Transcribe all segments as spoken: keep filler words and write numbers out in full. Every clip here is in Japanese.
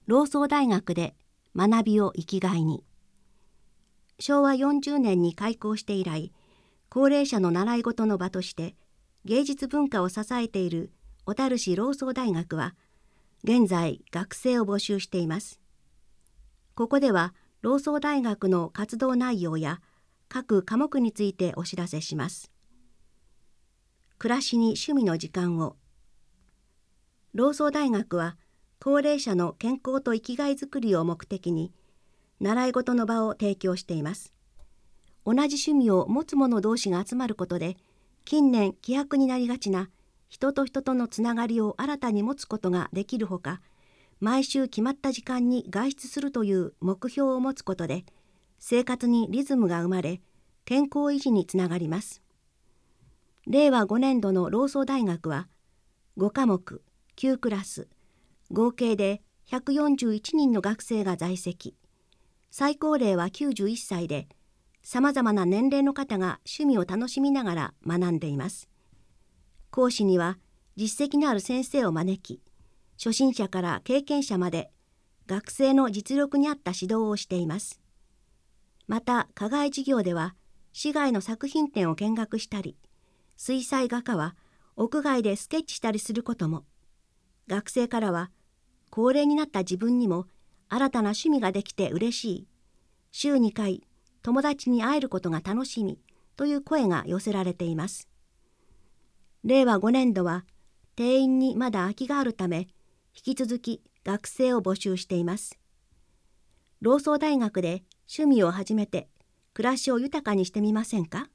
老荘大学で学びを生きがいに。しょうわよんじゅうねんに開校して以来、高齢者の習い事の場として芸術文化を支えている小樽市老荘大学は、現在学生を募集しています。ここでは老荘大学の活動内容や各科目についてお知らせします。暮らしに趣味の時間を。老荘大学は高齢者の健康と生きがいづくりを目的に習い事の場を提供しています。同じ趣味を持つ者同士が集まることで、近年希薄になりがちな人と人とのつながりを新たに持つことができるほか、毎週決まった時間に外出するという目標を持つことで、生活にリズムが生まれ、健康維持につながります。れいわごねんどの老荘大学は、ごかもく、きゅうクラス、合計でひゃくよんじゅういちにんの学生が在籍。最高齢はきゅうじゅういっさいで、さまざまな年齢の方が趣味を楽しみながら学んでいます。講師には実績のある先生を招き、初心者から経験者まで学生の実力に合った指導をしています。また、課外授業では市外の作品展を見学したり、水彩画家は屋外でスケッチしたりすることも。学生からは、高齢になった自分にも新たな趣味ができて嬉しい、週にかい友達に会えることが楽しみという声が寄せられています。れいわごねんどは定員にまだ空きがあるため、引き続き学生を募集しています。老荘大学で趣味を始めて暮らしを豊かにしてみませんか？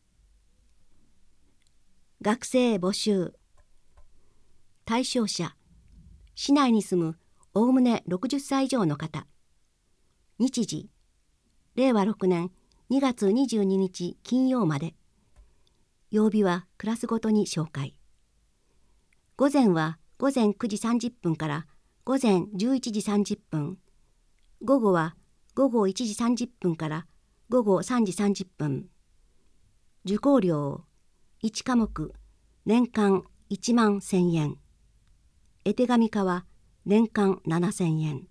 学生募集。対象者、市内に住むおおむねろくじゅっさい以上の方。日時、れいわろくねんにがつにじゅうににち金曜まで。曜日はクラスごとに紹介。午前はごぜんくじさんじゅっぷんからごぜんじゅういちじさんじゅっぷん。午後はごごいちじさんじゅっぷんからごごさんじさんじゅっぷん。受講料いちかもく年間いちまんせんえん。絵手紙科は年間ななせんえん。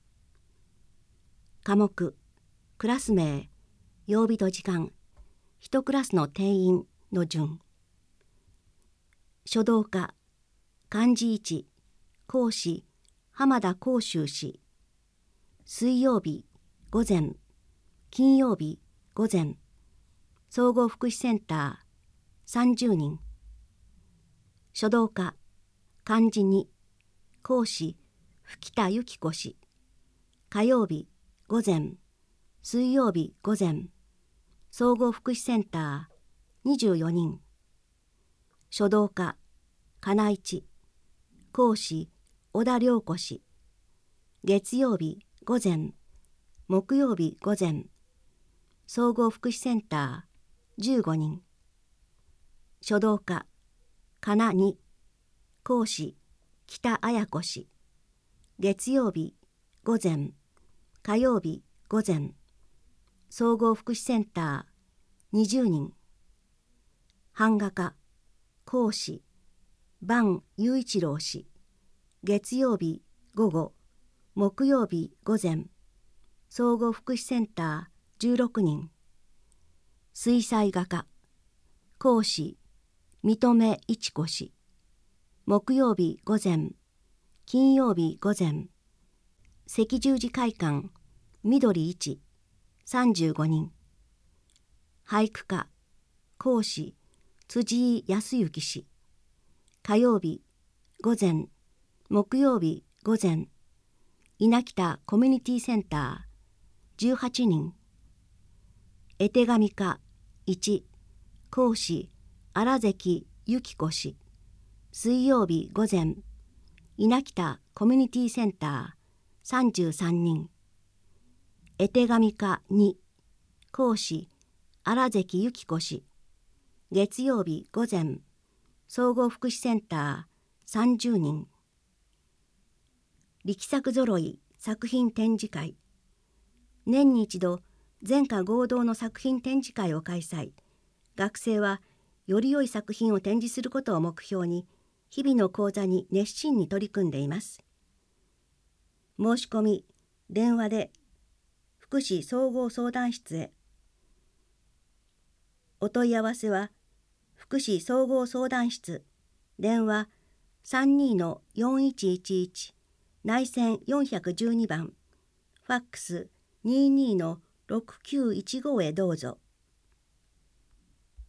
科目、クラス名、曜日と時間、いちクラスの定員の順。書道家、漢字一、講師、浜田光秀氏。水曜日、午前、金曜日、午前。総合福祉センター、さんじゅうにん。書道家、漢字二、講師、吹田由紀子氏。火曜日、午前、水曜日、午前。総合福祉センター、にじゅうよにん。書道家、金一、講師、小田良子氏。月曜日、午前、木曜日、午前。総合福祉センター、じゅうごにん。書道家、金二、講師、北綾子氏。月曜日、午前、火曜日、午前。総合福祉センター、にじゅうにん。版画家、講師、坂雄一郎氏。月曜日、午後、木曜日、午前。総合福祉センター、じゅうろくにん。水彩画家、講師、三留一子氏。木曜日、午前。金曜日、午前。赤十字会館、緑一、さんじゅうごにん。俳句家、講師、辻井康之氏。火曜日、午前。木曜日、午前。稲北コミュニティセンター、じゅうはちにん。絵手紙家一、講師、荒関由紀子氏。水曜日、午前。稲北コミュニティセンター、さんじゅうさんにん。絵手紙家二、講師、荒関由紀子氏。月曜日、午前。総合福祉センター、さんじゅうにん。力作ぞろい作品展示会。年に一度、全科合同の作品展示会を開催。学生は、より良い作品を展示することを目標に、日々の講座に熱心に取り組んでいます。 申し込み、電話で福祉総合相談室へ。お問い合わせは福祉総合相談室、電話 さんにーのよんいちいちいち、内線よんいちにばん、ファックス にじゅうにのろくきゅういちごへどうぞ。